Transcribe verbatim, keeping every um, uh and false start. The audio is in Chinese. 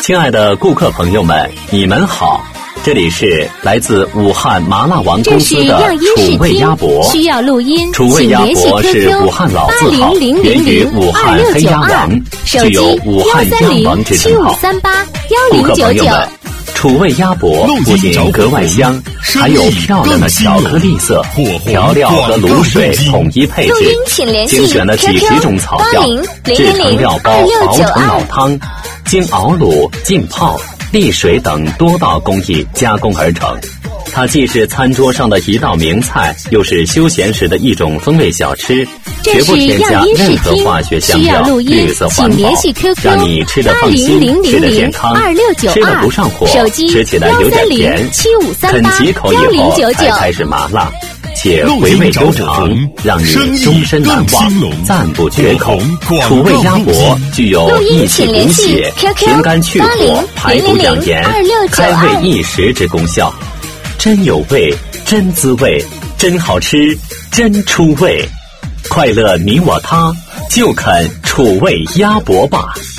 亲爱的顾客朋友们，你们好，这里是来自武汉麻辣王公司的楚味鸭脖。 需要录音， 楚味鸭脖是武汉老字号，源于武汉黑鸭王，具有武汉鸭王之称号。顾客朋友们，楚味鸭脖不仅格外香，还有漂亮的巧克力色，调料和卤水统一配置，精选了几十种草药，制成料包熬成老汤，经熬卤、浸泡、沥水等多道工艺加工而成。它既是餐桌上的一道名菜，又是休闲时的一种风味小吃，绝不添加任何化学香料，绿色环保，让你吃得放心，吃得健康，吃得不上火，吃起来有点甜，啃几口以后才开始麻辣，且回味悠长，让你终身难忘，赞不绝口。楚味鸭脖具有益气补血、平肝去火、排毒养颜、开胃益食之功效。真有味，真滋味，真好吃，真出味。快乐你我他，就啃楚味鸭脖吧。